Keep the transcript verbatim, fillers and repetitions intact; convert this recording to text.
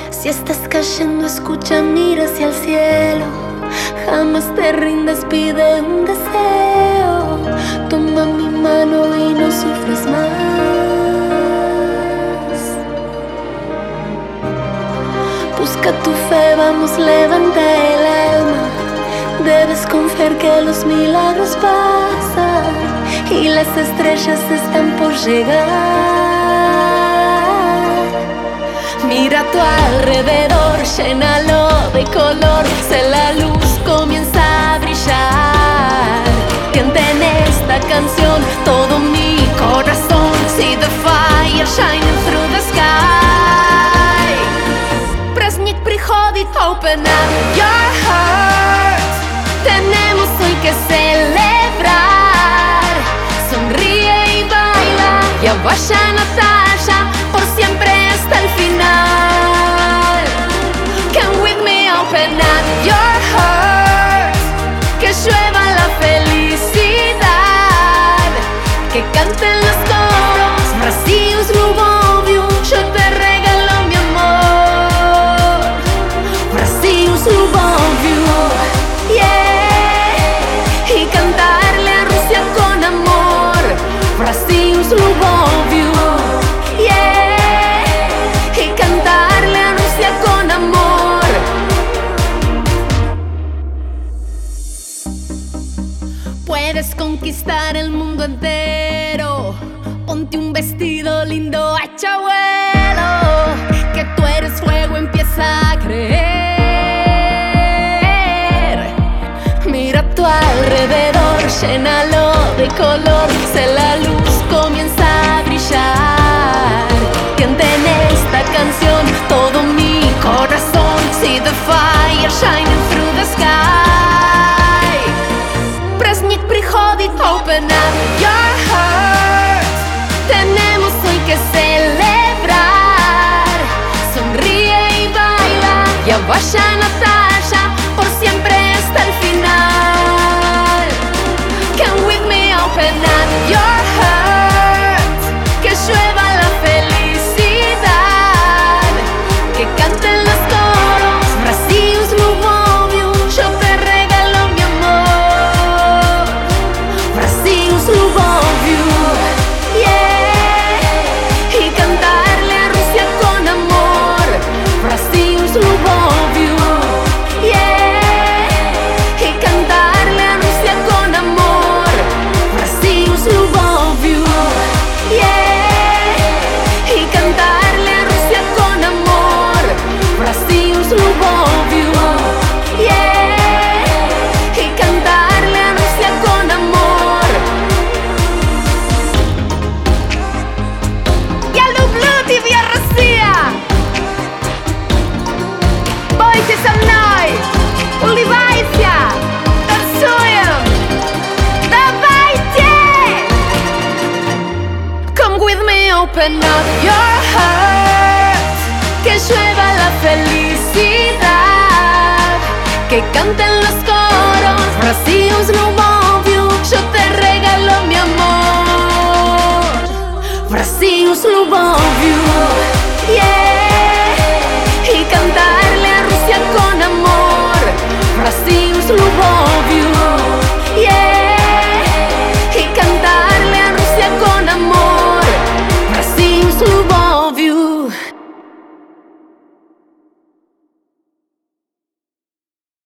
Si estás cayendo, escucha, mira hacia el cielo. Jamás te rindas, pide un deseo. Toma mi mano y no sufras más. Busca tu fe, vamos, levanta el alma. Debes confiar que los milagros pasan y las estrellas están por llegar. Mira a tu alrededor, llénalo de color, sé la luz comienza a brillar. Canta en esta canción todo mi corazón. See the fire shining through the sky. Праздник приходит, open up your heart. Tenemos hoy que celebrar. Sonríe y baila, ya vaya Natalia, por siempre hasta el final. Come with me, open up your heart. Que llueva la felicidad, que canten los coros, Brazil's Luboviu. Yo te regalo mi amor, Brazil's Luboviu, yeah. Y cantarle a Rusia con amor, Brazil's Luboviu, yeah. Y cantarle a Rusia con amor. Puedes conquistar el mundo entero. Ponte un vestido lindo, echa vuelo, que tú eres fuego, empieza a creer. Mira a tu alrededor, llénalo de color, sé la luz comienza a brillar. Canta en esta canción todo mi corazón. See the fire shining through the sky. Праздник приходит, open up your heart. Tenemos hoy que celebrar. Sonríe y baila, ya vaya Natalia, por siempre hasta el final. Come with me, open up your heart. Que llueva la felicidad, que canten los coros, Brazil's Luboviu. Yo te regalo mi amor, Brazil's Luboviu, yeah. Y cantarle a Rusia con amor, Brazil's Luboviu, yeah. Y cantarle a Rusia con amor, Brazil's Luboviu, yeah. Y cantarle a Rusia con amor, Brazil's Luboviu, yeah. Y cantarle a Rusia con amor. Я люблю тебя, Россия! Пойте со мной, улыбайся, танцуем, давайте! Come with me, open up your heart. Que llueva la felicidad, que canten los coros, Brazil's Luboviu.